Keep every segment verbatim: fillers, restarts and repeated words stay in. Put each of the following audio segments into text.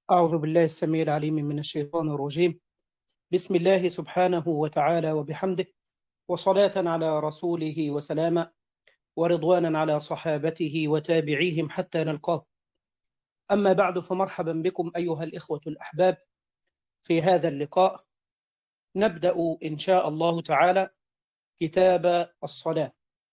أعوذ بالله السميع العليم من الشيطان الرجيم. بسم الله سبحانه وتعالى وبحمده، وصلاة على رسوله وسلاما، ورضوانا على صحابته وتابعيهم حتى نلقاه. أما بعد، فمرحبا بكم أيها الإخوة الأحباب في هذا اللقاء. نبدأ إن شاء الله تعالى كتاب الصلاة.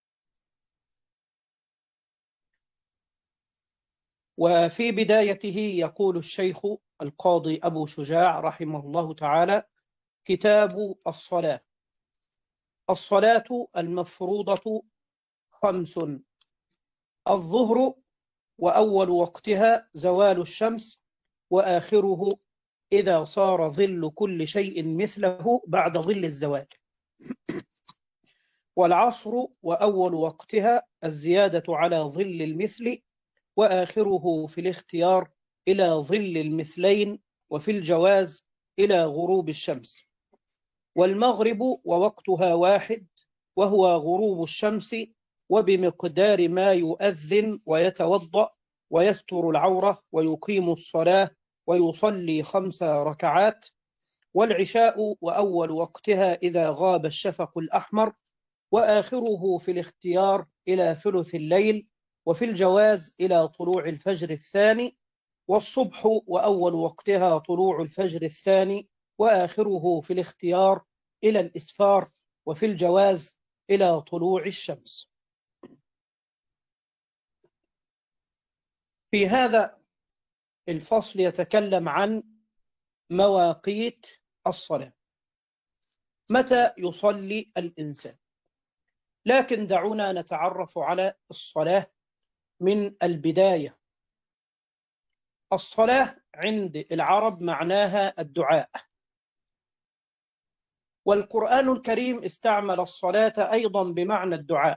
وفي بدايته يقول الشيخ القاضي أبو شجاع رحمه الله تعالى: كتاب الصلاة. الصلاة المفروضة خمس: الظهر، وأول وقتها زوال الشمس، وآخره إذا صار ظل كل شيء مثله بعد ظل الزوال. والعصر، وأول وقتها الزيادة على ظل المثل، وآخره في الاختيار إلى ظل المثلين، وفي الجواز إلى غروب الشمس. والمغرب ووقتها واحد، وهو غروب الشمس، وبمقدار ما يؤذن ويتوضأ ويستر العورة ويقيم الصلاة ويصلي خمس ركعات. والعشاء وأول وقتها إذا غاب الشفق الأحمر، وآخره في الاختيار إلى ثلث الليل، وفي الجواز إلى طلوع الفجر الثاني. والصبح وأول وقتها طلوع الفجر الثاني، وآخره في الاختيار إلى الإسفار، وفي الجواز إلى طلوع الشمس. في هذا الفصل يتكلم عن مواقيت الصلاة، متى يصلي الإنسان. لكن دعونا نتعرف على الصلاة من البداية. الصلاة عند العرب معناها الدعاء، والقرآن الكريم استعمل الصلاة أيضا بمعنى الدعاء.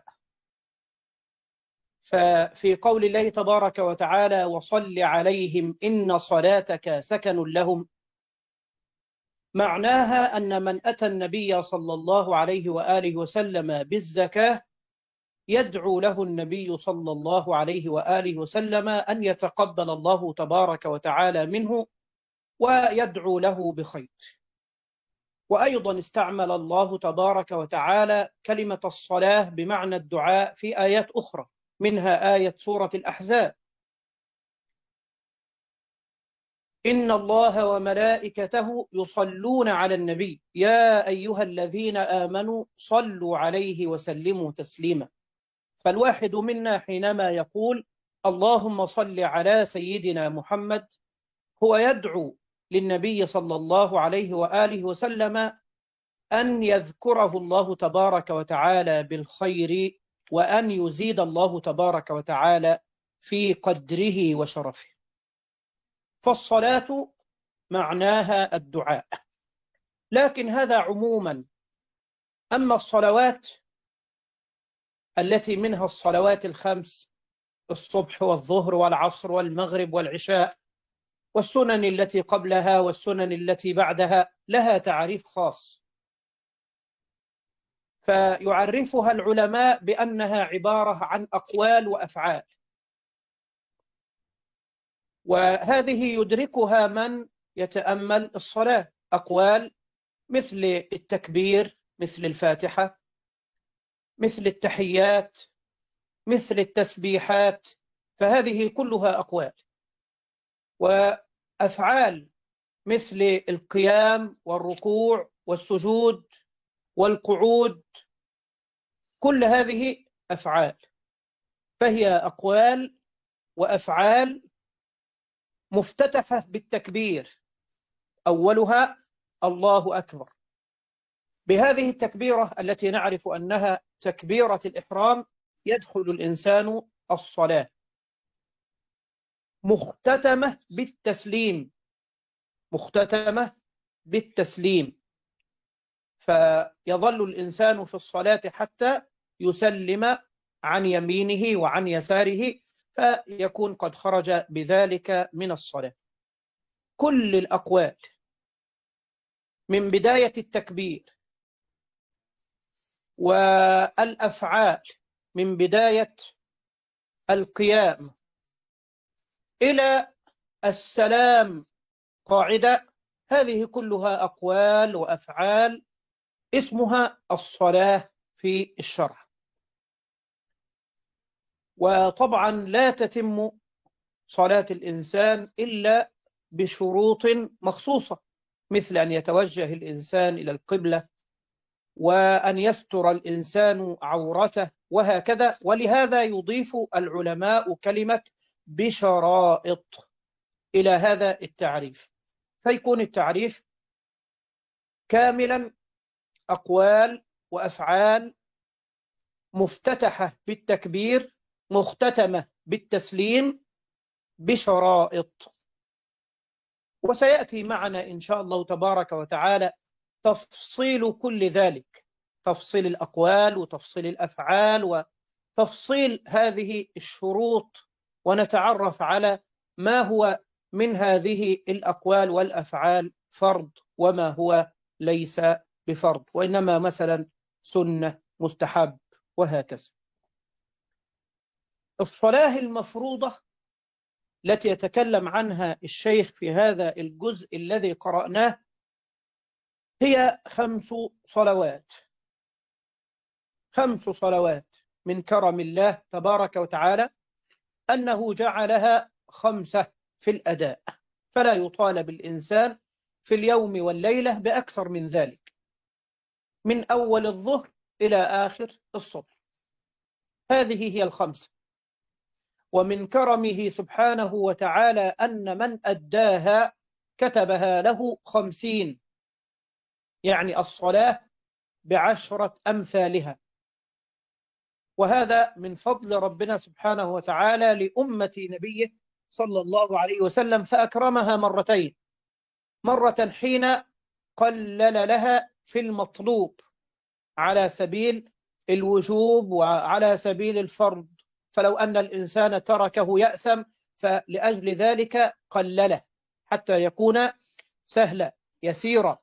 ففي قول الله تبارك وتعالى: وصل عليهم إن صلاتك سكن لهم، معناها أن من أتى النبي صلى الله عليه وآله وسلم بالزكاة يدعو له النبي صلى الله عليه وآله وسلم أن يتقبل الله تبارك وتعالى منه ويدعو له بخير. وأيضا استعمل الله تبارك وتعالى كلمة الصلاة بمعنى الدعاء في آيات أخرى، منها آية سورة الأحزاب: إن الله وملائكته يصلون على النبي يا أيها الذين آمنوا صلوا عليه وسلموا تسليما. فالواحد منا حينما يقول اللهم صل على سيدنا محمد هو يدعو للنبي صلى الله عليه وآله وسلم أن يذكره الله تبارك وتعالى بالخير، وأن يزيد الله تبارك وتعالى في قدره وشرفه. فالصلاة معناها الدعاء، لكن هذا عموما. أما الصلوات التي منها الصلوات الخمس: الصبح والظهر والعصر والمغرب والعشاء، والسنن التي قبلها والسنن التي بعدها، لها تعريف خاص، فيعرفها العلماء بأنها عبارة عن أقوال وأفعال. وهذه يدركها من يتأمل الصلاة: أقوال مثل التكبير، مثل الفاتحة، مثل التحيات، مثل التسبيحات، فهذه كلها أقوال. وأفعال مثل القيام والركوع والسجود والقعود، كل هذه أفعال. فهي أقوال وأفعال مفتتحة بالتكبير، أولها الله أكبر. بهذه التكبيرة التي نعرف أنها تكبيرة الإحرام يدخل الإنسان الصلاة، مختتمة بالتسليم، مختتمة بالتسليم. فيظل الإنسان في الصلاة حتى يسلم عن يمينه وعن يساره، فيكون قد خرج بذلك من الصلاة. كل الأقوال من بداية التكبير، والأفعال من بداية القيام إلى السلام قاعدة، هذه كلها أقوال وأفعال اسمها الصلاة في الشرع. وطبعا لا تتم صلاة الإنسان إلا بشروط مخصوصة، مثل أن يتوجه الإنسان إلى القبلة، وأن يستر الإنسان عورته، وهكذا. ولهذا يضيف العلماء كلمة بشرائط إلى هذا التعريف، فيكون التعريف كاملا أقوال وأفعال مفتتحة بالتكبير مختتمة بالتسليم بشرائط. وسيأتي معنا إن شاء الله تبارك وتعالى تفصيل كل ذلك، تفصيل الأقوال وتفصيل الأفعال وتفصيل هذه الشروط، ونتعرف على ما هو من هذه الأقوال والأفعال فرض وما هو ليس بفرض، وإنما مثلا سنة مستحب وهكذا. الصلاة المفروضة التي يتكلم عنها الشيخ في هذا الجزء الذي قرأناه هي خمس صلوات. خمس صلوات من كرم الله تبارك وتعالى أنه جعلها خمسة في الأداء، فلا يطالب الإنسان في اليوم والليلة بأكثر من ذلك، من أول الظهر إلى آخر الصبح. هذه هي الخمسة. ومن كرمه سبحانه وتعالى أن من أداها كتبها له خمسين، يعني الصلاة بعشرة أمثالها. وهذا من فضل ربنا سبحانه وتعالى لأمة نبيه صلى الله عليه وسلم، فأكرمها مرتين، مرة حين قلل لها في المطلوب على سبيل الوجوب وعلى سبيل الفرض، فلو أن الإنسان تركه يأثم، فلأجل ذلك قلله حتى يكون سهلا يسيرا.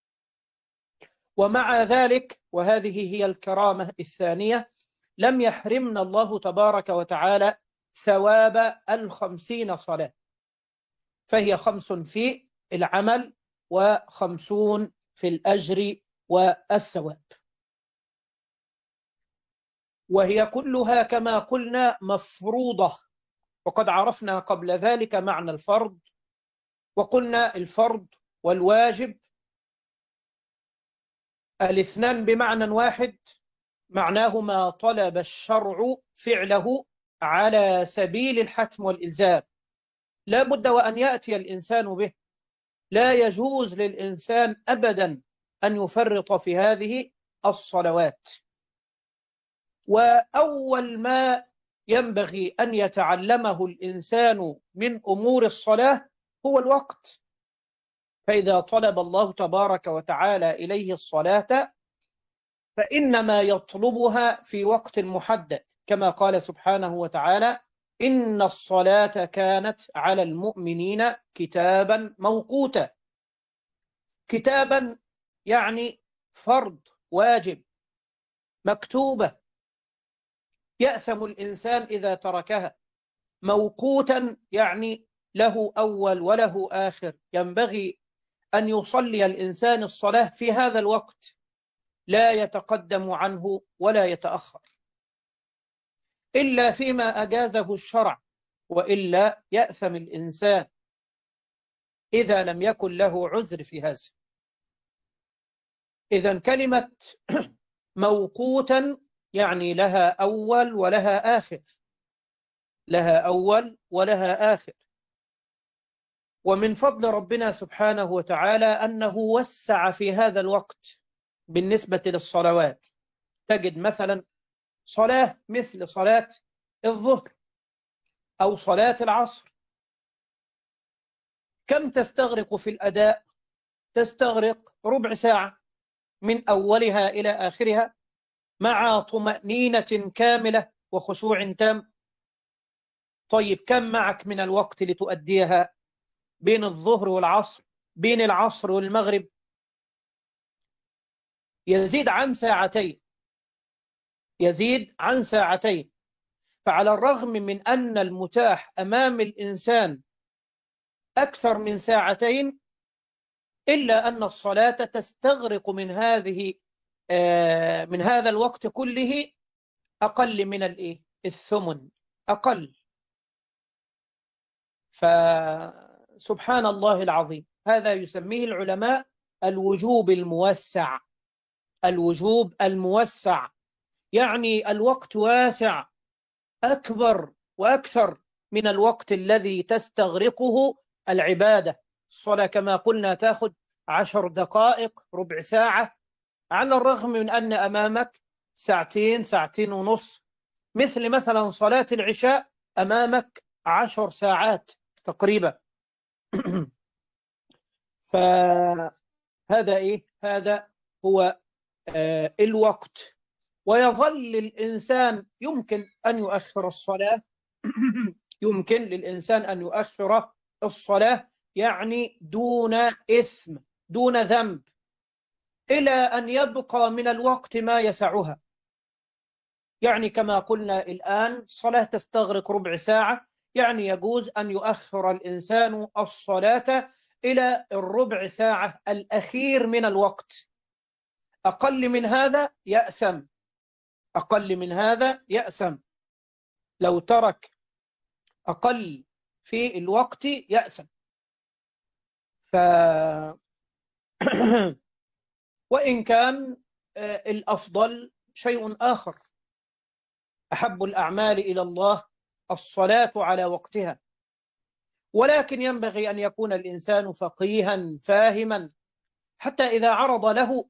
ومع ذلك، وهذه هي الكرامة الثانية، لم يحرمنا الله تبارك وتعالى ثواب الخمسين صلاة، فهي خمس في العمل وخمسون في الأجر والثواب. وهي كلها كما قلنا مفروضة، وقد عرفنا قبل ذلك معنى الفرض، وقلنا الفرض والواجب الاثنان بمعنى واحد، معناه ما طلب الشرع فعله على سبيل الحتم والإلزام، لا بد وأن يأتي الإنسان به، لا يجوز للإنسان أبدا أن يفرط في هذه الصلوات. وأول ما ينبغي أن يتعلمه الإنسان من أمور الصلاة هو الوقت، فإذا طلب الله تبارك وتعالى إليه الصلاة فإنما يطلبها في وقت محدد، كما قال سبحانه وتعالى: إن الصلاة كانت على المؤمنين كتابا موقوتا. كتابا يعني فرض واجب مكتوبة يأثم الإنسان إذا تركها. موقوتا يعني له أول وله آخر، ينبغي أن يصلي الإنسان الصلاة في هذا الوقت، لا يتقدم عنه ولا يتأخر إلا فيما أجازه الشرع، وإلا يأثم الإنسان إذا لم يكن له عذر في هذا. إذن كلمة موقوتا يعني لها أول ولها آخر، لها أول ولها آخر. ومن فضل ربنا سبحانه وتعالى أنه وسع في هذا الوقت بالنسبة للصلوات. تجد مثلا صلاة مثل صلاة الظهر أو صلاة العصر، كم تستغرق في الأداء؟ تستغرق ربع ساعة من أولها إلى آخرها، مع طمأنينة كاملة وخشوع تام. طيب كم معك من الوقت لتؤديها بين الظهر والعصر، بين العصر والمغرب؟ يزيد عن ساعتين، يزيد عن ساعتين. فعلى الرغم من أن المتاح أمام الإنسان أكثر من ساعتين، إلا أن الصلاة تستغرق من هذه من هذا الوقت كله أقل من الإيه؟ الثمن، أقل. فسبحان الله العظيم، هذا يسميه العلماء الوجوب الموسع. الوجوب الموسع يعني الوقت واسع، أكبر وأكثر من الوقت الذي تستغرقه العبادة. الصلاة كما قلنا تأخذ عشر دقائق، ربع ساعة، على الرغم من أن أمامك ساعتين، ساعتين ونص. مثل مثلا صلاة العشاء أمامك عشر ساعات تقريبا. فهذا إيه؟ هذا هو آه الوقت. ويظل الإنسان يمكن أن يؤخر الصلاة يمكن للإنسان أن يؤخر الصلاة يعني دون إثم، دون ذنب، إلى أن يبقى من الوقت ما يسعها. يعني كما قلنا الآن الصلاة تستغرق ربع ساعة، يعني يجوز أن يؤخر الإنسان الصلاة إلى الربع ساعة الأخير من الوقت. أقل من هذا يأثم، أقل من هذا يأثم. لو ترك أقل في الوقت يأثم. ف وإن كان الأفضل شيء آخر، أحب الأعمال إلى الله الصلاة على وقتها. ولكن ينبغي أن يكون الإنسان فقيها فاهما، حتى إذا عرض له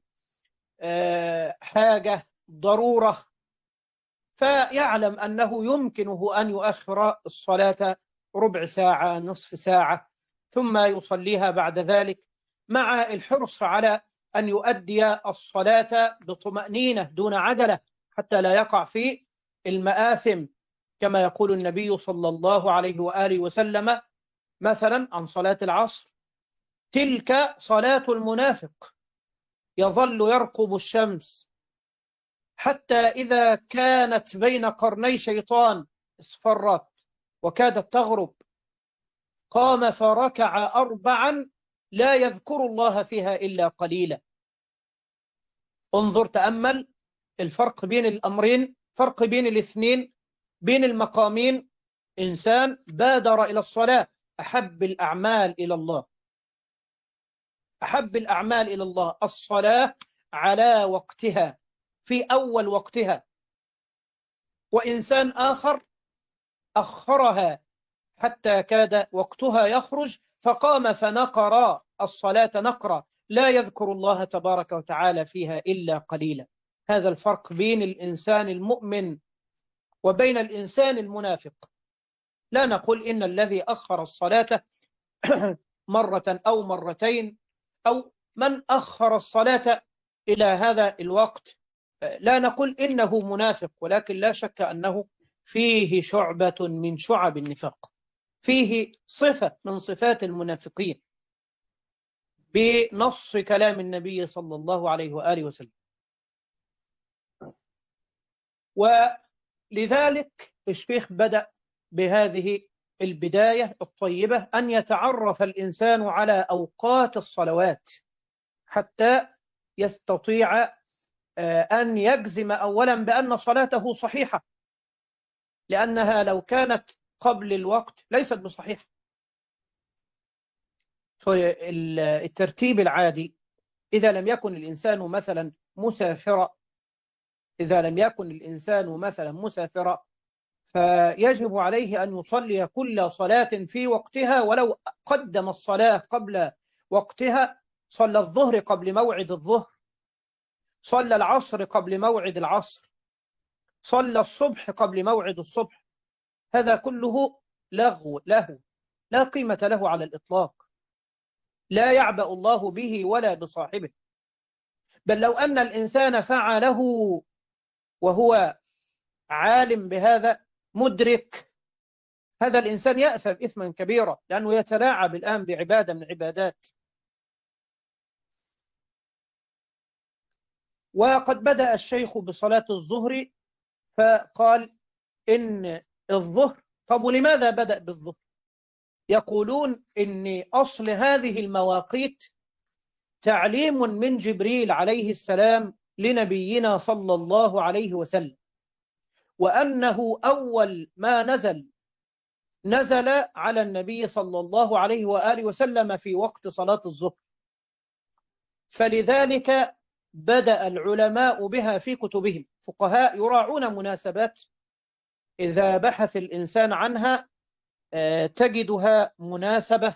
حاجة ضرورة فيعلم أنه يمكنه أن يؤخر الصلاة ربع ساعة، نصف ساعة، ثم يصليها بعد ذلك، مع الحرص على أن يؤدي الصلاة بطمأنينة دون عجلة، حتى لا يقع في المآثم، كما يقول النبي صلى الله عليه وآله وسلم مثلا عن صلاة العصر: تلك صلاة المنافق، يظل يرقب الشمس حتى إذا كانت بين قرني شيطان اصفرت وكادت تغرب، قام فركع أربعا لا يذكر الله فيها إلا قليلا. انظر، تأمل الفرق بين الأمرين، فرق بين الاثنين، بين المقامين. إنسان بادر إلى الصلاة، أحب الأعمال إلى الله، أحب الأعمال إلى الله الصلاة على وقتها في أول وقتها. وإنسان آخر أخرها حتى كاد وقتها يخرج فقام فنقر الصلاة نقرا لا يذكر الله تبارك وتعالى فيها إلا قليلا. هذا الفرق بين الإنسان المؤمن وبين الإنسان المنافق. لا نقول إن الذي أخر الصلاة مرة أو مرتين، أو من أخر الصلاة إلى هذا الوقت، لا نقول إنه منافق، ولكن لا شك أنه فيه شعبة من شعب النفاق، فيه صفة من صفات المنافقين بنص كلام النبي صلى الله عليه وآله وسلم. ولذلك الشيخ بدأ بهذه البداية الطيبة أن يتعرف الإنسان على أوقات الصلوات حتى يستطيع أن يجزم أولا بأن صلاته صحيحة، لأنها لو كانت قبل الوقت ليست بصحيحة. فالترتيب العادي إذا لم يكن الإنسان مثلا مسافرا إذا لم يكن الإنسان مثلا مسافرا فيجب عليه أن يصلي كل صلاة في وقتها، ولو قدم الصلاة قبل وقتها، صلى الظهر قبل موعد الظهر، صلى العصر قبل موعد العصر، صلى الصبح قبل موعد الصبح، هذا كله لغو له لا قيمة له على الإطلاق، لا يعبأ الله به ولا بصاحبه. بل لو أن الإنسان فعله وهو عالم بهذا مدرك، هذا الإنسان يأثم إثما كبيرا، لأنه يتلاعب الآن بعبادة من عبادات. وقد بدأ الشيخ بصلاة الظهر فقال إن الظهر، طب ولماذا بدأ بالظهر؟ يقولون إن أصل هذه المواقيت تعليم من جبريل عليه السلام لنبينا صلى الله عليه وسلم، وأنه أول ما نزل نزل على النبي صلى الله عليه وآله وسلم في وقت صلاة الظهر، فلذلك بدأ العلماء بها في كتبهم. فقهاء يراعون مناسبات إذا بحث الإنسان عنها تجدها مناسبة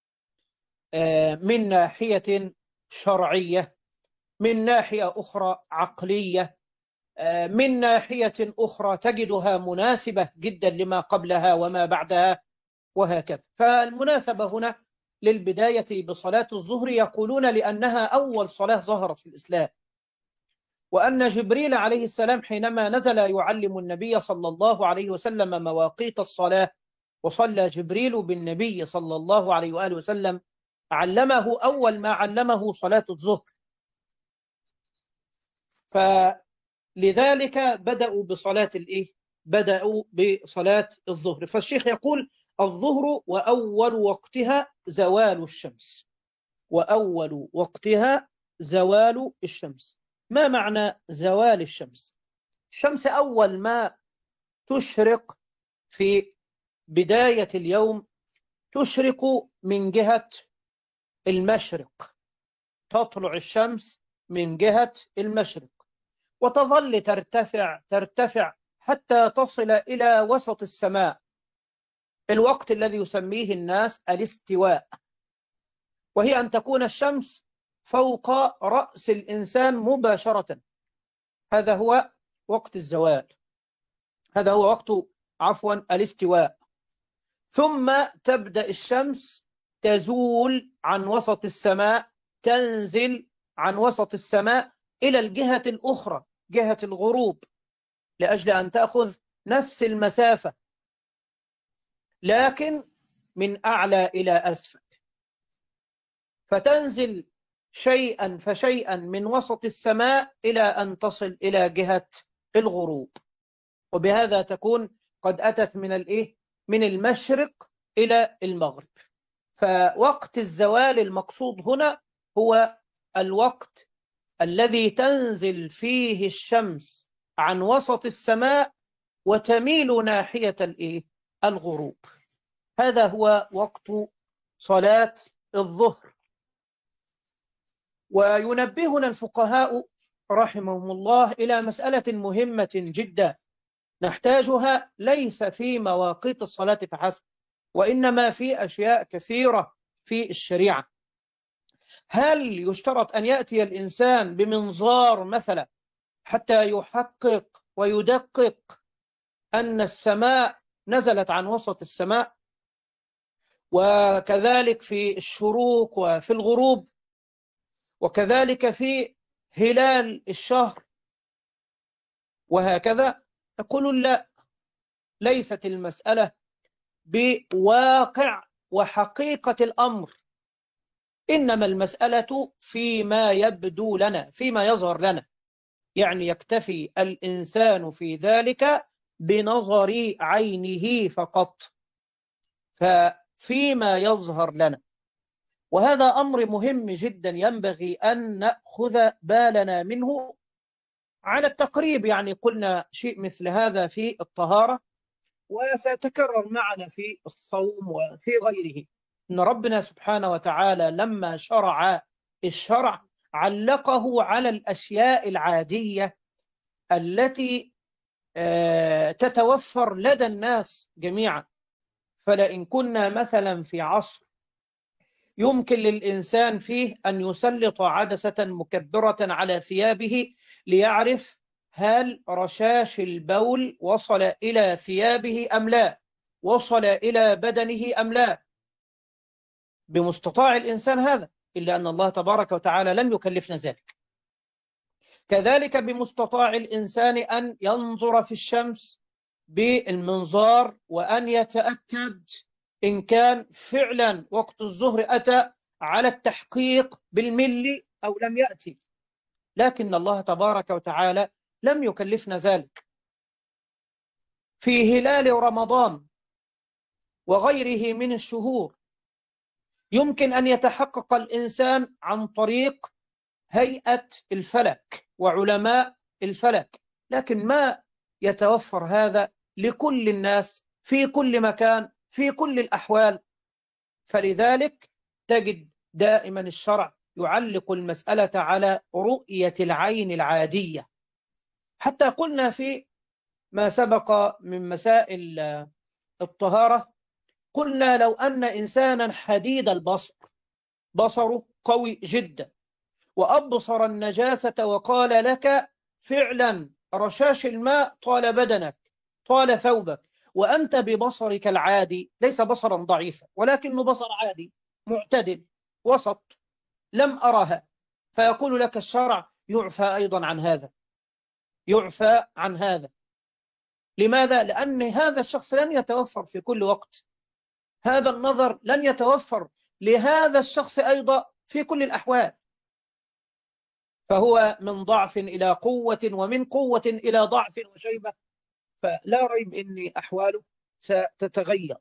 من ناحية شرعية، من ناحية أخرى عقلية، من ناحية أخرى تجدها مناسبة جدا لما قبلها وما بعدها وهكذا. فالمناسبة هنا للبداية بصلاة الظهر يقولون لأنها أول صلاة ظهرت في الإسلام، وأن جبريل عليه السلام حينما نزل يعلم النبي صلى الله عليه وسلم مواقيت الصلاة، وصلى جبريل بالنبي صلى الله عليه وآله وسلم، علمه أول ما علمه صلاة الظهر، فلذلك بدأوا بصلاة الإيه؟ بدأوا بصلاة الظهر. فالشيخ يقول: الظهر وأول وقتها زوال الشمس، وأول وقتها زوال الشمس. ما معنى زوال الشمس؟ الشمس أول ما تشرق في بداية اليوم تشرق من جهة المشرق، تطلع الشمس من جهة المشرق وتظل ترتفع ترتفع حتى تصل إلى وسط السماء، الوقت الذي يسميه الناس الاستواء، وهي أن تكون الشمس فوق رأس الإنسان مباشرة. هذا هو وقت الزوال، هذا هو وقت عفوا الاستواء. ثم تبدأ الشمس تزول عن وسط السماء، تنزل عن وسط السماء إلى الجهة الأخرى، جهة الغروب، لأجل أن تأخذ نفس المسافة لكن من أعلى إلى أسفل، فتنزل شيئا فشيئا من وسط السماء إلى أن تصل إلى جهة الغروب، وبهذا تكون قد أتت من الإيه؟ من المشرق إلى المغرب. فوقت الزوال المقصود هنا هو الوقت الذي تنزل فيه الشمس عن وسط السماء وتميل ناحية الإيه؟ الغروب. هذا هو وقت صلاة الظهر. وينبهنا الفقهاء رحمهم الله إلى مسألة مهمة جدا نحتاجها ليس في مواقيت الصلاة فحسب، وإنما في أشياء كثيرة في الشريعة. هل يشترط أن يأتي الإنسان بمنظار مثلا حتى يحقق ويدقق أن السماء نزلت عن وسط السماء؟ وكذلك في الشروق وفي الغروب، وكذلك في هلال الشهر، وهكذا. يقول لا، ليست المسألة بواقع وحقيقة الأمر، إنما المسألة فيما يبدو لنا، فيما يظهر لنا، يعني يكتفي الإنسان في ذلك بنظر عينه فقط، ففيما يظهر لنا. وهذا أمر مهم جدا ينبغي أن نأخذ بالنا منه على التقريب. يعني قلنا شيء مثل هذا في الطهارة، وسيتكرر معنا في الصوم وفي غيره، إن ربنا سبحانه وتعالى لما شرع الشرع علقه على الأشياء العادية التي تتوفر لدى الناس جميعا. فلئن كنا مثلا في عصر يمكن للإنسان فيه أن يسلط عدسة مكبرة على ثيابه ليعرف هل رشاش البول وصل إلى ثيابه أم لا، وصل إلى بدنه أم لا، بمستطاع الإنسان هذا، إلا أن الله تبارك وتعالى لم يكلفنا ذلك. كذلك بمستطاع الإنسان أن ينظر في الشمس بالمنظار وأن يتأكد إن كان فعلا وقت الظهر أتى على التحقيق بالملي أو لم يأتي، لكن الله تبارك وتعالى لم يكلفنا ذلك. في هلال رمضان وغيره من الشهور. يمكن أن يتحقق الإنسان عن طريق هيئة الفلك وعلماء الفلك، لكن ما يتوفر هذا لكل الناس في كل مكان في كل الأحوال. فلذلك تجد دائما الشرع يعلق المسألة على رؤية العين العادية. حتى قلنا في ما سبق من مسائل الطهارة، قلنا لو أن إنسانا حديد البصر، بصره قوي جدا، وأبصر النجاسة وقال لك فعلا رشاش الماء طال بدنك طال ثوبك، وأنت ببصرك العادي ليس بصرا ضعيفا ولكنه بصر عادي معتدل وسط، لم أرها، فيقول لك الشرع يعفى أيضا عن هذا، يعفى عن هذا. لماذا؟ لأن هذا الشخص لن يتوفر في كل وقت، هذا النظر لن يتوفر لهذا الشخص أيضا في كل الأحوال، فهو من ضعف إلى قوة ومن قوة إلى ضعف وشيبة، فلا ريب أن أحواله ستتغير.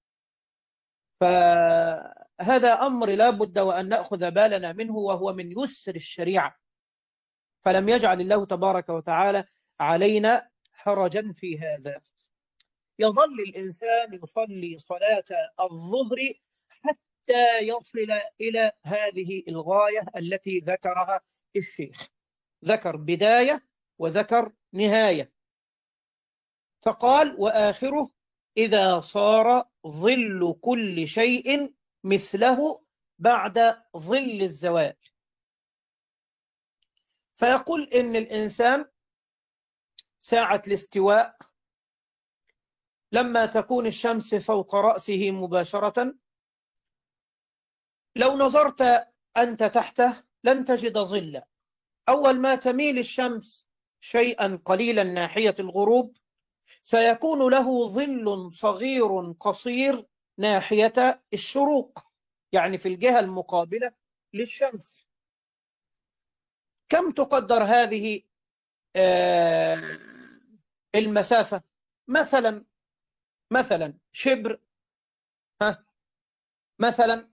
فهذا أمر لا بد وأن نأخذ بالنا منه، وهو من يسر الشريعة، فلم يجعل الله تبارك وتعالى علينا حرجا في هذا. يظل الإنسان يصلي صلاة الظهر حتى يصل إلى هذه الغاية التي ذكرها الشيخ، ذكر بداية وذكر نهاية، فقال وآخره إذا صار ظل كل شيء مثله بعد ظل الزوال. فيقول إن الإنسان ساعة الاستواء لما تكون الشمس فوق رأسه مباشرة، لو نظرت أنت تحته لن تجد ظلا. أول ما تميل الشمس شيئا قليلا ناحية الغروب سيكون له ظل صغير قصير ناحية الشروق، يعني في الجهة المقابلة للشمس. كم تقدر هذه آه المسافة؟ مثلا مثلا شبر، ها مثلا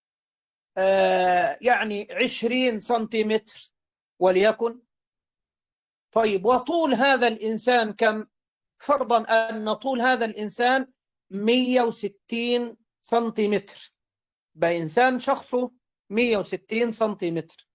آه يعني عشرين سنتيمتر وليكن. طيب وطول هذا الإنسان كم؟ فرضا أن طول هذا الإنسان مئة وستين سنتيمتر، بإنسان شخصه مئة وستين سنتيمتر،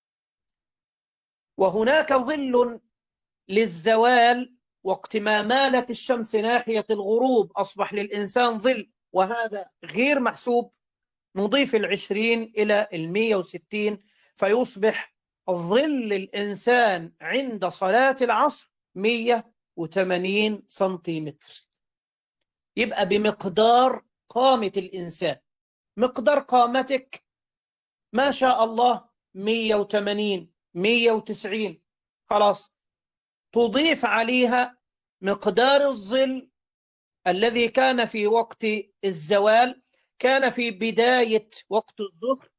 وهناك ظل للزوال وقت ما مالت الشمس ناحية الغروب أصبح للإنسان ظل، وهذا غير محسوب. نضيف العشرين إلى المئة وستين فيصبح ظل الإنسان عند صلاة العصر مئة وثمانين سنتيمتر. يبقى بمقدار قامة الإنسان، مقدار قامتك ما شاء الله مئة وثمانين مئة وتسعين، خلاص تضيف عليها مقدار الظل الذي كان في وقت الزوال، كان في بداية وقت الظهر،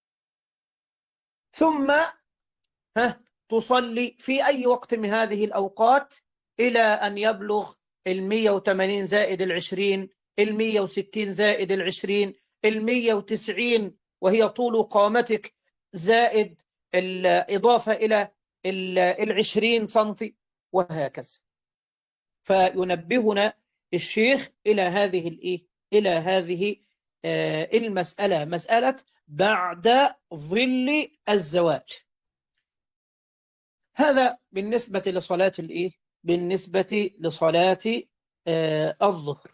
ثم ها تصلي في أي وقت من هذه الأوقات إلى أن يبلغ المية وثمانين زائد العشرين، المية وستين زائد العشرين، المية وتسعين وهي طول قامتك زائد الإضافة إلى العشرين سنتي، وهكذا. فينبهنا الشيخ إلى هذه الإيه؟ إلى هذه المسألة، مسألة بعد ظل الزواج. هذا بالنسبة لصلاة الإيه؟ بالنسبة لصلاة آه الظهر.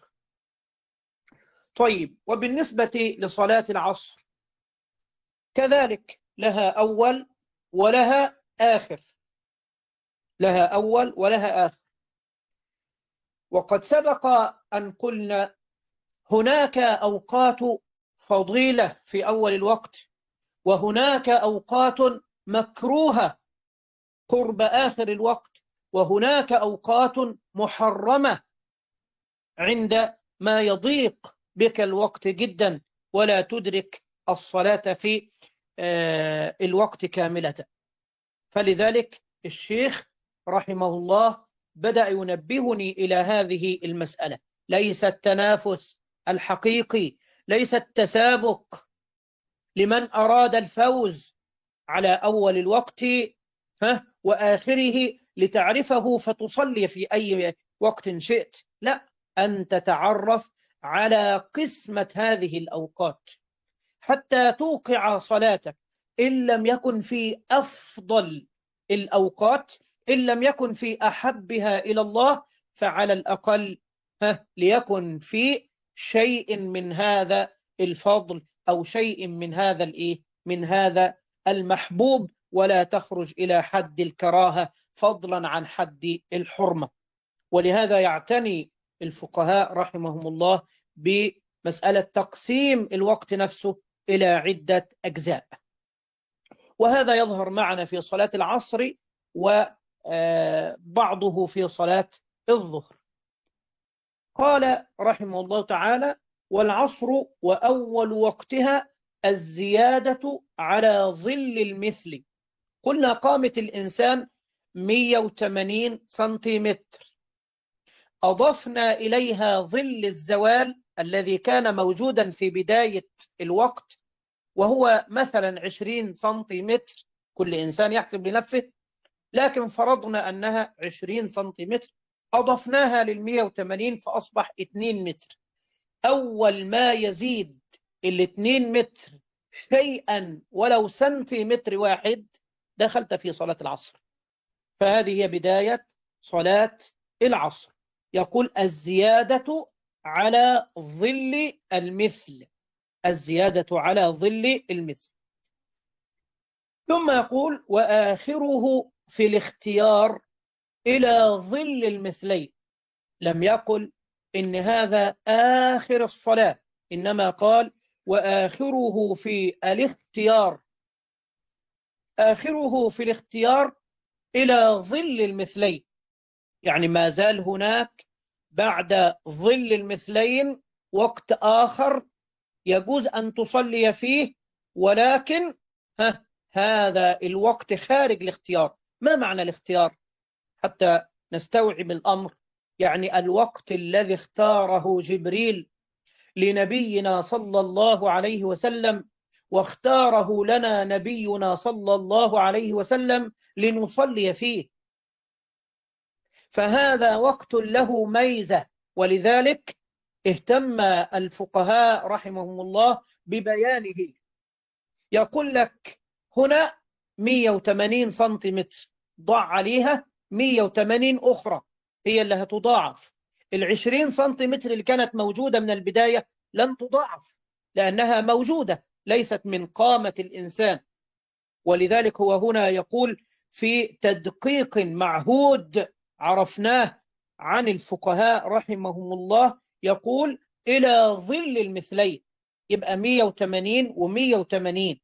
طيب وبالنسبة لصلاة العصر كذلك لها أول ولها آخر، لها أول ولها آخر. وقد سبق أن قلنا هناك أوقات فضيلة في أول الوقت، وهناك أوقات مكروهة قرب آخر الوقت، وهناك أوقات محرمة عند ما يضيق بك الوقت جدا ولا تدرك الصلاة في الوقت كاملة. فلذلك الشيخ رحمه الله بدأ ينبهني إلى هذه المسألة. ليس التنافس الحقيقي، ليس التسابق لمن أراد الفوز على أول الوقت ها وآخره لتعرفه فتصلي في أي وقت شئت. لا، أن تتعرف على قسمة هذه الأوقات حتى توقع صلاتك، إن لم يكن في أفضل الأوقات، إن لم يكن في أحبها إلى الله، فعلى الأقل ها ليكن في شيء من هذا الفضل أو شيء من هذا الإيه من هذا المحبوب، ولا تخرج إلى حد الكراهة فضلا عن حد الحرمة. ولهذا يعتني الفقهاء رحمهم الله بمسألة تقسيم الوقت نفسه إلى عدة أجزاء، وهذا يظهر معنا في صلاة العصر وبعضه في صلاة الظهر. قال رحمه الله تعالى: والعصر وأول وقتها الزيادة على ظل المثل. قلنا قامة الإنسان مئة وثمانين سنتيمتر، أضفنا إليها ظل الزوال الذي كان موجودا في بداية الوقت وهو مثلا عشرين سنتيمتر، كل إنسان يحسب لنفسه، لكن فرضنا أنها عشرين سنتيمتر، أضفناها للمئة وثمانين فأصبح اثنين متر. أول ما يزيد الاثنين متر شيئا ولو سنتيمتر واحد دخلت في صلاة العصر. فهذه هي بداية صلاة العصر. يقول: الزيادة على ظل المثل، الزيادة على ظل المثل. ثم يقول: وآخره في الاختيار إلى ظل المثلين. لم يقل إن هذا آخر الصلاة، إنما قال: وآخره في الاختيار، آخره في الاختيار إلى ظل المثلين، يعني ما زال هناك بعد ظل المثلين وقت آخر يجوز أن تصلي فيه، ولكن ها هذا الوقت خارج الاختيار. ما معنى الاختيار حتى نستوعب الأمر؟ يعني الوقت الذي اختاره جبريل لنبينا صلى الله عليه وسلم، واختاره لنا نبينا صلى الله عليه وسلم لنصلي فيه، فهذا وقت له ميزة. ولذلك اهتم الفقهاء رحمهم الله ببيانه. يقول لك هنا مئة وثمانين سنتيمتر، ضع عليها مئة وثمانين أخرى هي اللي هتضاعف. العشرين سنتيمتر اللي كانت موجودة من البداية لن تضاعف لأنها موجودة، ليست من قامة الإنسان. ولذلك هو هنا يقول في تدقيق معهود عرفناه عن الفقهاء رحمهم الله، يقول: إلى ظل المثلين، يبقى مئة وثمانين ومئة وثمانين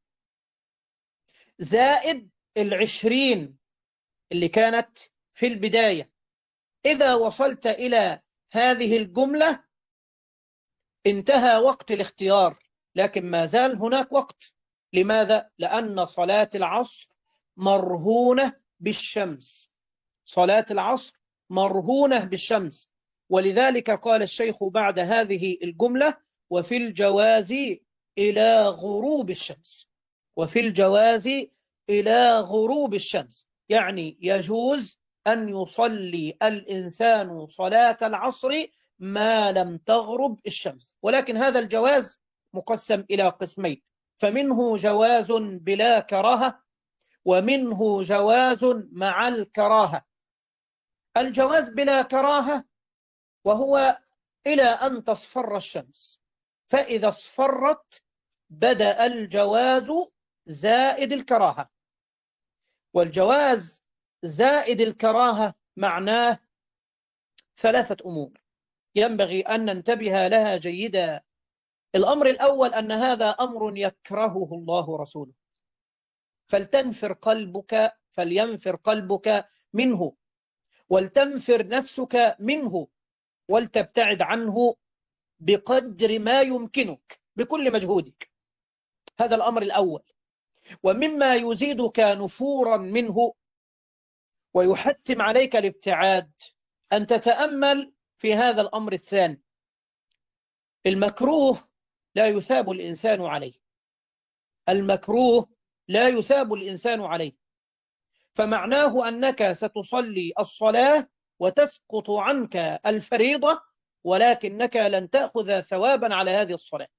زائد العشرين اللي كانت في البداية. إذا وصلت إلى هذه الجملة انتهى وقت الاختيار، لكن ما زال هناك وقت. لماذا؟ لأن صلاة العصر مرهونة بالشمس، صلاة العصر مرهونة بالشمس. ولذلك قال الشيخ بعد هذه الجملة: وفي الجواز إلى غروب الشمس، وفي الجواز إلى غروب الشمس، يعني يجوز أن يصلي الإنسان صلاة العصر ما لم تغرب الشمس. ولكن هذا الجواز مقسم إلى قسمين، فمنه جواز بلا كراهة، ومنه جواز مع الكراهة. الجواز بلا كراهة وهو إلى أن تصفر الشمس، فإذا اصفرت بدأ الجواز زائد الكراهة. والجواز زائد الكراهة معناه ثلاثة أمور ينبغي أن ننتبه لها جيدا. الأمر الأول أن هذا أمر يكرهه الله ورسوله، فلتنفر قلبك فلينفر قلبك منه، ولتنفر نفسك منه، ولتبتعد عنه بقدر ما يمكنك بكل مجهودك. هذا الأمر الأول. ومما يزيدك نفورا منه ويحتم عليك الابتعاد أن تتأمل في هذا الأمر الثاني. المكروه لا يثاب الإنسان عليه، المكروه لا يثاب الإنسان عليه، فمعناه أنك ستصلي الصلاة وتسقط عنك الفريضة، ولكنك لن تأخذ ثوابا على هذه الصلاة.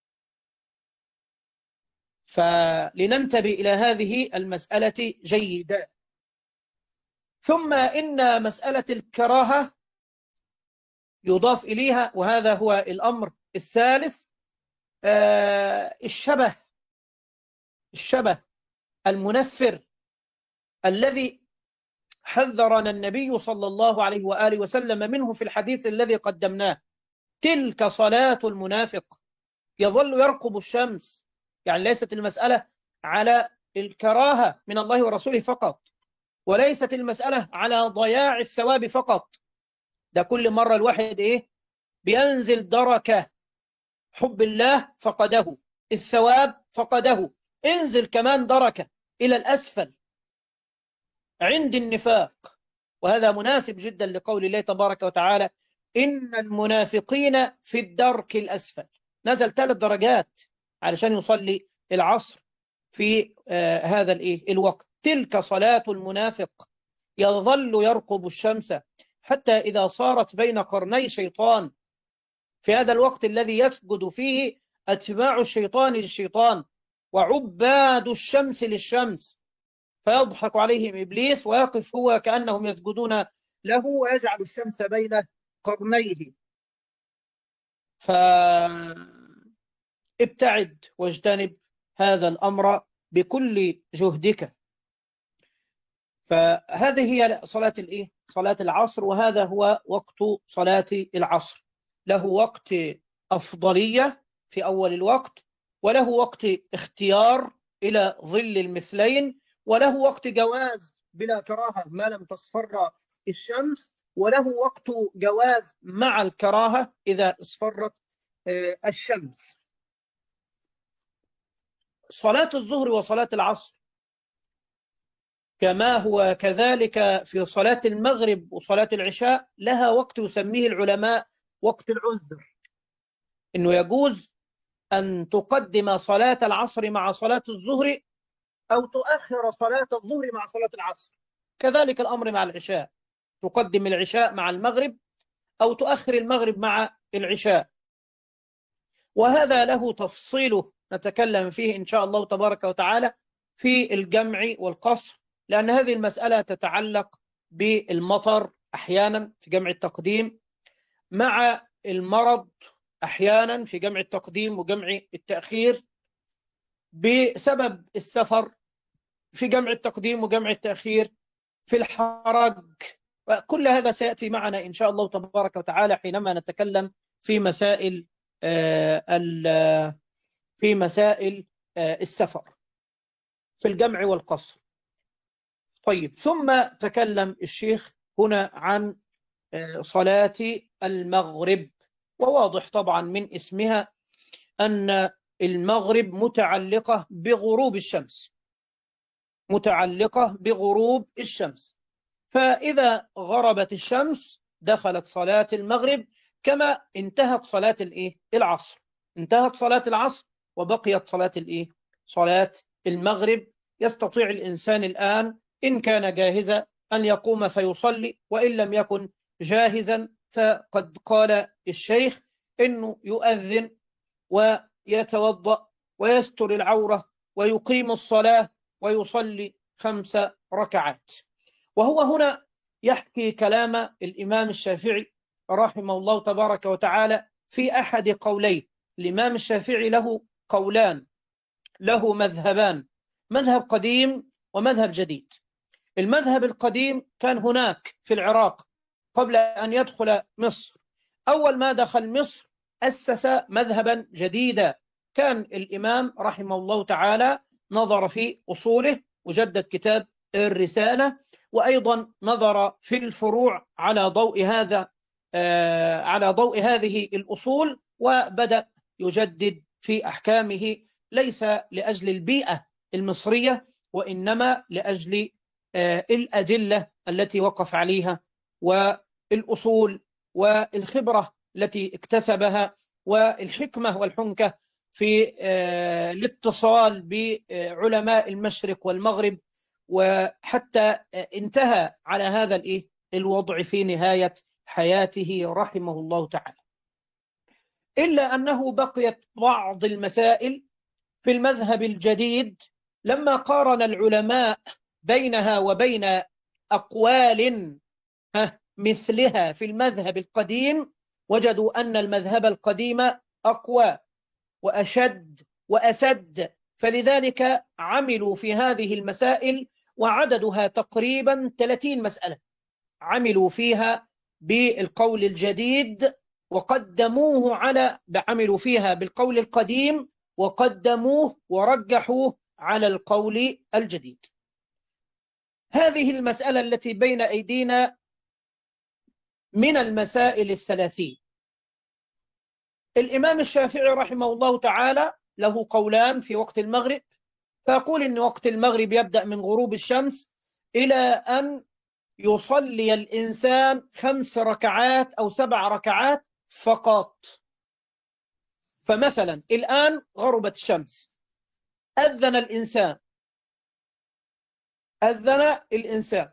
فلننتبه إلى هذه المسألة جيدا. ثم إن مسألة الكراهة يضاف إليها، وهذا هو الأمر الثالث، آه الشبه الشبه المنفر الذي حذرنا النبي صلى الله عليه وآله وسلم منه في الحديث الذي قدمناه. تلك صلاة المنافق، يظل يرقب الشمس. يعني ليست المسألة على الكراهة من الله ورسوله فقط، وليست المسألة على ضياع الثواب فقط. ده كل مرة الواحد إيه بينزل دركة، حب الله فقده، الثواب فقده، انزل كمان دركة إلى الأسفل عند النفاق. وهذا مناسب جدا لقول الله تبارك وتعالى: إن المنافقين في الدرك الأسفل. نزل ثلاث درجات علشان يصلي العصر في آه هذا الإيه الوقت. تلك صلاة المنافق، يظل يرقب الشمس حتى إذا صارت بين قرني شيطان، في هذا الوقت الذي يسجد فيه أتباع الشيطان للشيطان وعباد الشمس للشمس، فيضحك عليهم إبليس ويقف هو كأنهم يسجدون له ويجعل الشمس بين قرنيه. فابتعد واجتنب هذا الأمر بكل جهدك. فهذه هي صلاة الإيه؟ صلاة العصر، وهذا هو وقت صلاة العصر. له وقت أفضلية في أول الوقت، وله وقت اختيار إلى ظل المثلين، وله وقت جواز بلا كراهة ما لم تصفر الشمس، وله وقت جواز مع الكراهة إذا اصفرت الشمس. صلاة الظهر وصلاة العصر كما هو كذلك في صلاة المغرب وصلاة العشاء لها وقت يسميه العلماء وقت العذر، إنه يجوز أن تقدم صلاة العصر مع صلاة الظهر، أو تؤخر صلاة الظهر مع صلاة العصر. كذلك الأمر مع العشاء، تقدم العشاء مع المغرب أو تؤخر المغرب مع العشاء. وهذا له تفصيله نتكلم فيه إن شاء الله تبارك وتعالى في الجمع والقصر، لأن هذه المسألة تتعلق بالمطر أحيانا في جمع التقديم، مع المرض أحيانا في جمع التقديم وجمع التأخير، بسبب السفر في جمع التقديم وجمع التأخير، في الحرج. وكل هذا سيأتي معنا إن شاء الله تبارك وتعالى حينما نتكلم في مسائل في مسائل السفر في الجمع والقصر. طيب، ثم تكلم الشيخ هنا عن صلاة المغرب، وواضح طبعا من اسمها أن المغرب متعلقة بغروب الشمس، متعلقة بغروب الشمس. فإذا غربت الشمس دخلت صلاة المغرب، كما انتهت صلاة الإيه؟ العصر. انتهت صلاة العصر وبقيت صلاة الإيه؟ صلاة المغرب. يستطيع الإنسان الآن إن كان جاهزا أن يقوم فيصلي، وإن لم يكن جاهزا فقد قال الشيخ إنه يؤذن ويتوضأ ويستر العورة ويقيم الصلاة ويصلي خمس ركعات. وهو هنا يحكي كلام الإمام الشافعي رحمه الله تبارك وتعالى في أحد قوليه. الإمام الشافعي له قولان، له مذهبان، مذهب قديم ومذهب جديد. المذهب القديم كان هناك في العراق قبل أن يدخل مصر. أول ما دخل مصر أسس مذهبا جديدا، كان الإمام رحمه الله تعالى نظر في أصوله وجدد كتاب الرسالة، وأيضا نظر في الفروع على ضوء هذا آه على ضوء هذه الأصول، وبدأ يجدد في أحكامه، ليس لأجل البيئة المصرية وإنما لأجل آه الأدلة التي وقف عليها والأصول والخبرة التي اكتسبها والحكمة والحنكة في الاتصال بعلماء المشرق والمغرب، وحتى انتهى على هذا الإيه الوضع في نهاية حياته رحمه الله تعالى. إلا أنه بقيت بعض المسائل في المذهب الجديد لما قارن العلماء بينها وبين أقوال مثلها في المذهب القديم، وجدوا أن المذهب القديم أقوى وأشد وأسد، فلذلك عملوا في هذه المسائل، وعددها تقريبا ثلاثين مسألة عملوا فيها بالقول الجديد وقدموه على عملوا فيها بالقول القديم وقدموه ورجحوه على القول الجديد. هذه المسألة التي بين أيدينا من المسائل الثلاثين. الإمام الشافعي رحمه الله تعالى له قولان في وقت المغرب، فأقول إن وقت المغرب يبدأ من غروب الشمس إلى أن يصلي الإنسان خمس ركعات أو سبع ركعات فقط. فمثلا الآن غربت الشمس، أذن الإنسان أذن الإنسان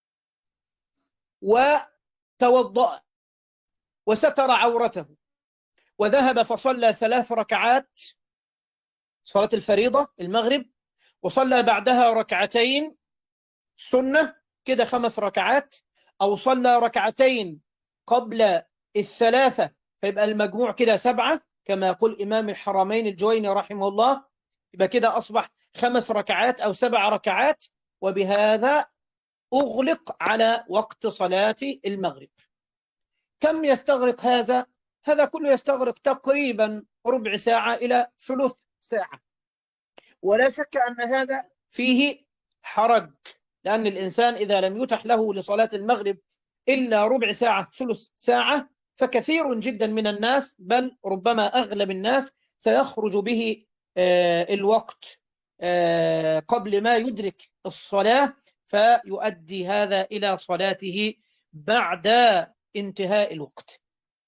وتوضأ وستر عورته وذهب فصلى ثلاث ركعات صلاة الفريضة المغرب، وصلى بعدها ركعتين سنة كده خمس ركعات، أو صلى ركعتين قبل الثلاثة فيبقى المجموع كده سبعة كما يقول إمام الحرمين الجويني رحمه الله، يبقى كده أصبح خمس ركعات أو سبع ركعات، وبهذا أغلق على وقت صلاة المغرب. كم يستغرق هذا؟ هذا كله يستغرق تقريبا ربع ساعة إلى ثلث ساعة، ولا شك أن هذا فيه حرج، لأن الإنسان إذا لم يتح له لصلاة المغرب إلا ربع ساعة ثلث ساعة، فكثير جدا من الناس بل ربما أغلب الناس سيخرج به الوقت قبل ما يدرك الصلاة، فيؤدي هذا إلى صلاته بعد انتهاء الوقت.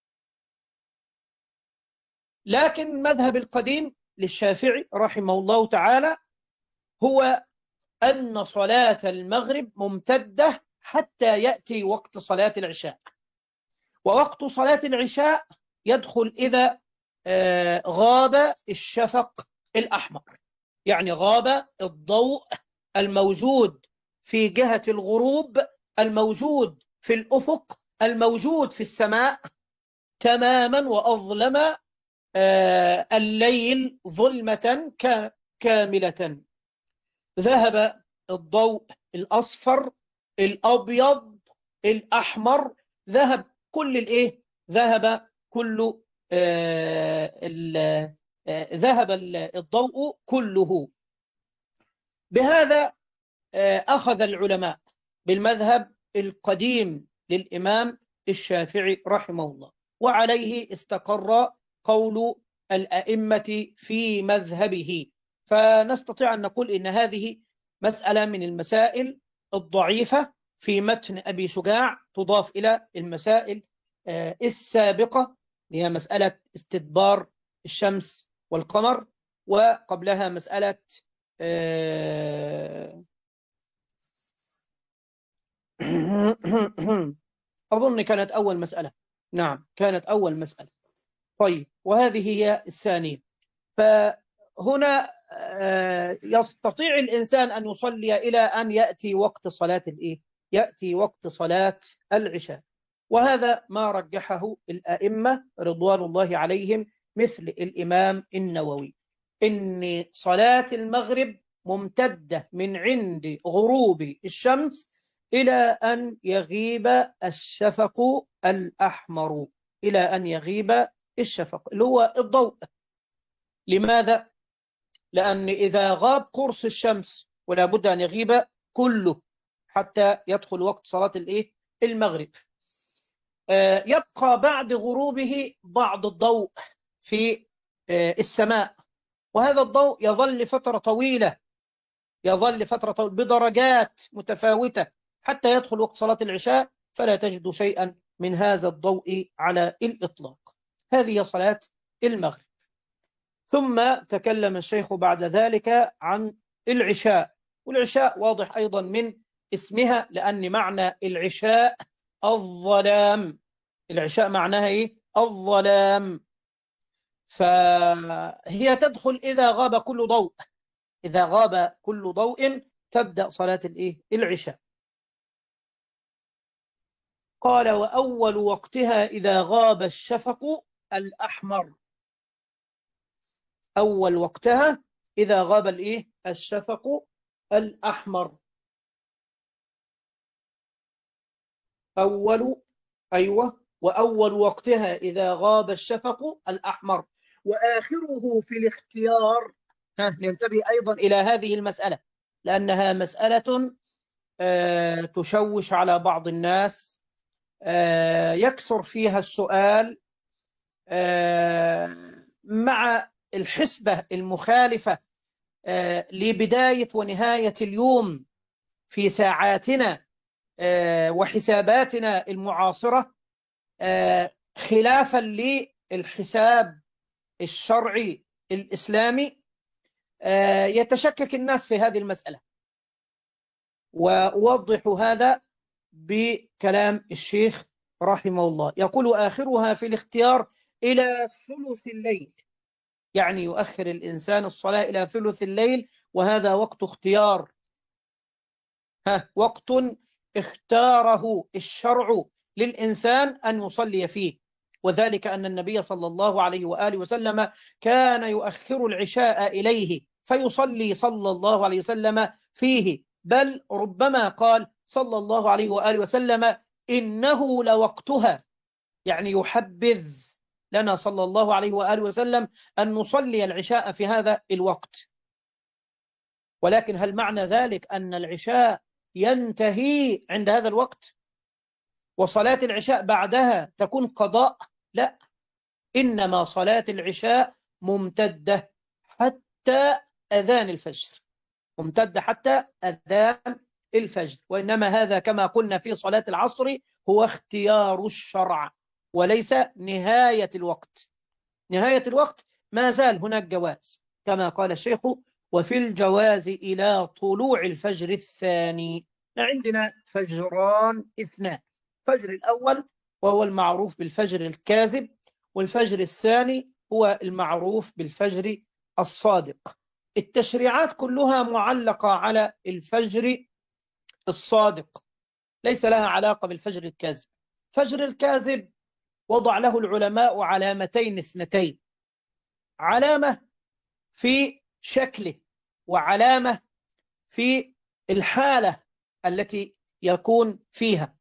لكن المذهب القديم للشافعي رحمه الله تعالى هو أن صلاة المغرب ممتدة حتى يأتي وقت صلاة العشاء، ووقت صلاة العشاء يدخل إذا غاب الشفق الأحمر، يعني غاب الضوء الموجود في جهة الغروب الموجود في الأفق الموجود في السماء تماما، وأظلم الليل ظلمة كاملة. ذهب الضوء الأصفر الأبيض الأحمر، ذهب كل الإيه؟ ذهب كل آه آه ذهب الضوء كله. بهذا آه أخذ العلماء بالمذهب القديم للإمام الشافعي رحمه الله، وعليه استقر قول الأئمة في مذهبه. فنستطيع أن نقول إن هذه مسألة من المسائل الضعيفة في متن أبي شجاع، تضاف إلى المسائل السابقة، هي مسألة استدبار الشمس والقمر، وقبلها مسألة أظن كانت أول مسألة، نعم كانت أول مسألة. طيب، وهذه هي الثانية. فهنا يستطيع الإنسان أن يصلي إلى أن يأتي وقت صلاة الإيه؟ يأتي وقت صلاة العشاء، وهذا ما رجحه الأئمة رضوان الله عليهم مثل الإمام النووي، إن صلاة المغرب ممتدة من عند غروب الشمس إلى أن يغيب الشفق الأحمر، إلى أن يغيب الشفق اللي هو الضوء. لماذا؟ لأن إذا غاب قرص الشمس ولا بد أن يغيب كله حتى يدخل وقت صلاة الإيه؟ المغرب. آه يبقى بعد غروبه بعض الضوء في آه السماء، وهذا الضوء يظل فترة طويلة يظل فترة طويلة بدرجات متفاوتة حتى يدخل وقت صلاة العشاء، فلا تجد شيئا من هذا الضوء على الإطلاق. هذه صلاة المغرب. ثم تكلم الشيخ بعد ذلك عن العشاء، والعشاء واضح أيضا من اسمها، لأن معنى العشاء الظلام. العشاء معناها إيه؟ الظلام. فهي تدخل إذا غاب كل ضوء، إذا غاب كل ضوء تبدأ صلاة الإيه؟ العشاء. قال: وأول وقتها إذا غاب الشفق الأحمر. أول وقتها إذا غاب الإيه؟ الشفق الأحمر. أول أيوة وأول وقتها إذا غاب الشفق الأحمر، وآخره في الاختيار. ها، ننتبه أيضا إلى هذه المسألة، لأنها مسألة آه تشوش على بعض الناس، آه يكثر فيها السؤال آه مع الحسبة المخالفة آه لبداية ونهاية اليوم في ساعاتنا آه وحساباتنا المعاصرة، آه خلافا للحساب الشرعي الإسلامي. آه يتشكك الناس في هذه المسألة، وأوضح هذا بكلام الشيخ رحمه الله. يقول: آخرها في الاختيار إلى ثلث الليل، يعني يؤخر الإنسان الصلاة إلى ثلث الليل، وهذا وقت اختيار. ها، وقت اختاره الشرع للإنسان أن يصلي فيه، وذلك أن النبي صلى الله عليه وآله وسلم كان يؤخر العشاء إليه فيصلي صلى الله عليه وسلم فيه، بل ربما قال صلى الله عليه وآله وسلم: إنه لوقتها، يعني يحبذ لنا صلى الله عليه وآله وسلم أن نصلي العشاء في هذا الوقت. ولكن هل معنى ذلك أن العشاء ينتهي عند هذا الوقت وصلاة العشاء بعدها تكون قضاء؟ لا، إنما صلاة العشاء ممتدة حتى أذان الفجر، ممتدة حتى أذان الفجر. وإنما هذا كما قلنا في صلاة العصر هو اختيار الشرع وليس نهاية الوقت. نهاية الوقت ما زال هناك جواز، كما قال الشيخ: وفي الجواز إلى طلوع الفجر الثاني. عندنا فجران اثنان: الفجر الأول وهو المعروف بالفجر الكاذب، والفجر الثاني هو المعروف بالفجر الصادق. التشريعات كلها معلقة على الفجر الصادق، ليس لها علاقة بالفجر الكاذب. فجر الكاذب وضع له العلماء علامتين اثنتين: علامة في شكله، وعلامة في الحالة التي يكون فيها.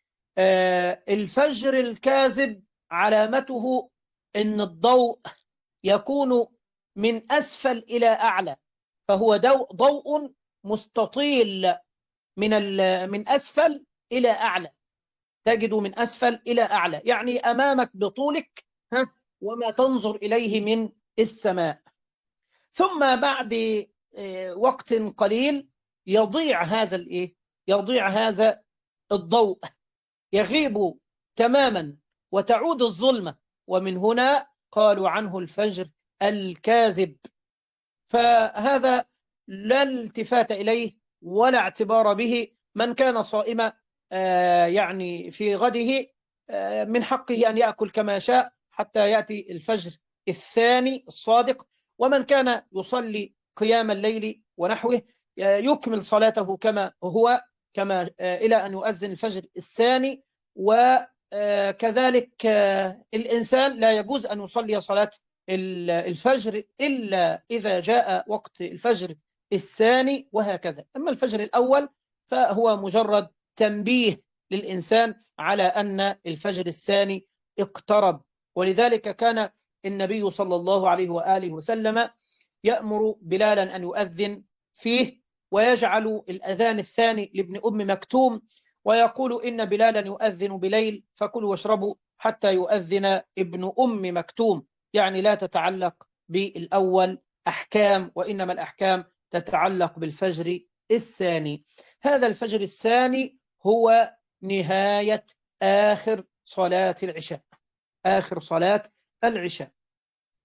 آه الفجر الكاذب علامته أن الضوء يكون من أسفل إلى أعلى، فهو ضوء مستطيل من من أسفل إلى أعلى، تجد من أسفل إلى أعلى، يعني أمامك بطولك ها وما تنظر إليه من السماء. ثم بعد وقت قليل يضيع هذا الإيه؟ يضيع هذا الضوء، يغيب تماما وتعود الظلمة، ومن هنا قالوا عنه الفجر الكاذب. فهذا لا التفات إليه ولا اعتبار به. من كان صائما آه يعني في غده آه من حقه أن يأكل كما شاء حتى يأتي الفجر الثاني الصادق، ومن كان يصلي قيام الليل ونحوه آه يكمل صلاته كما هو، كما آه إلى أن يؤذن الفجر الثاني. وكذلك آه الإنسان لا يجوز أن يصلي صلاة الفجر إلا إذا جاء وقت الفجر الثاني، وهكذا. أما الفجر الأول فهو مجرد تنبيه للإنسان على أن الفجر الثاني اقترب. ولذلك كان النبي صلى الله عليه وآله وسلم يأمر بلالا أن يؤذن فيه، ويجعل الأذان الثاني لابن أم مكتوم، ويقول: إن بلالا يؤذن بليل فكلوا واشربوا حتى يؤذن ابن أم مكتوم، يعني لا تتعلق بالأول أحكام، وإنما الأحكام تتعلق بالفجر الثاني. هذا الفجر الثاني هو نهاية آخر صلاة العشاء، آخر صلاة العشاء.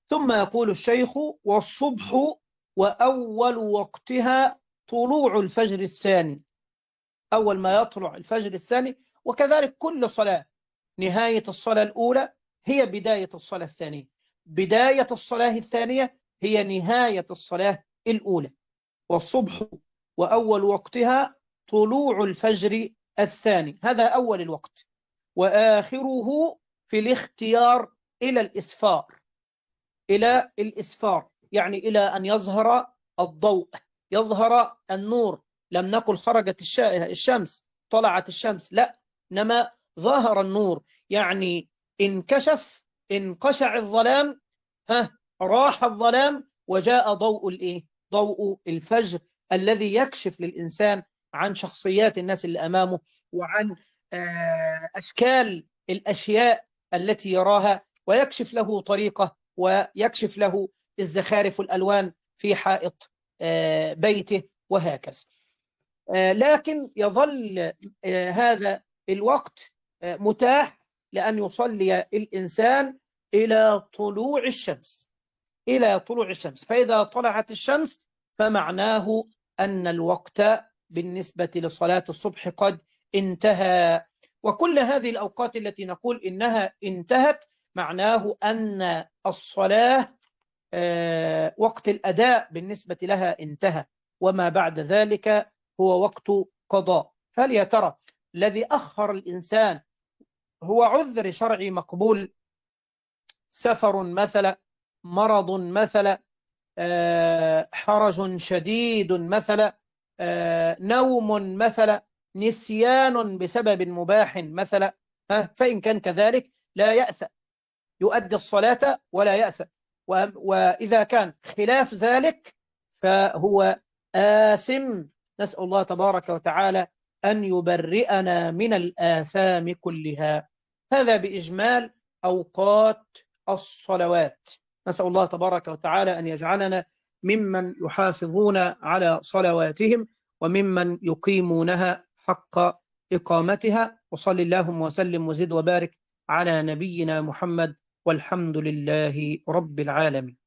ثم يقول الشيخ: والصبح وأول وقتها طلوع الفجر الثاني. أول ما يطلع الفجر الثاني، وكذلك كل صلاة نهاية الصلاة الأولى هي بداية الصلاة الثانية، بداية الصلاة الثانية هي نهاية الصلاة الأولى. والصبح وأول وقتها طلوع الفجر الثاني، هذا أول الوقت. وآخره في الاختيار إلى الإسفار، إلى الإسفار يعني إلى أن يظهر الضوء، يظهر النور. لم نقل خرجت الشمس، طلعت الشمس، لا، إنما ظهر النور، يعني انكشف، انقشع الظلام، ها راح الظلام وجاء ضوء الإيه؟ ضوء الفجر الذي يكشف للإنسان عن شخصيات الناس اللي أمامه، وعن أشكال الأشياء التي يراها، ويكشف له طريقة، ويكشف له الزخارف والألوان في حائط بيته، وهكذا. لكن يظل هذا الوقت متاح لأن يصلي الإنسان إلى طلوع الشمس، إلى طلوع الشمس. فإذا طلعت الشمس فمعناه أن الوقت بالنسبة لصلاة الصبح قد انتهى. وكل هذه الأوقات التي نقول إنها انتهت معناه أن الصلاة وقت الأداء بالنسبة لها انتهى، وما بعد ذلك هو وقت قضاء. هل يا ترى الذي أخر الإنسان هو عذر شرعي مقبول؟ سفر مثلا، مرض مثلا، حرج شديد مثلا، نوم مثلا، نسيان بسبب مباح مثلا، فإن كان كذلك لا يأس، يؤدي الصلاة ولا يأس. وإذا كان خلاف ذلك فهو آثم. نسأل الله تبارك وتعالى أن يبرئنا من الآثام كلها. هذا بإجمال أوقات الصلوات. نسأل الله تبارك وتعالى أن يجعلنا ممن يحافظون على صلواتهم وممن يقيمونها حق إقامتها. وصل اللهم وسلم وزد وبارك على نبينا محمد، والحمد لله رب العالمين.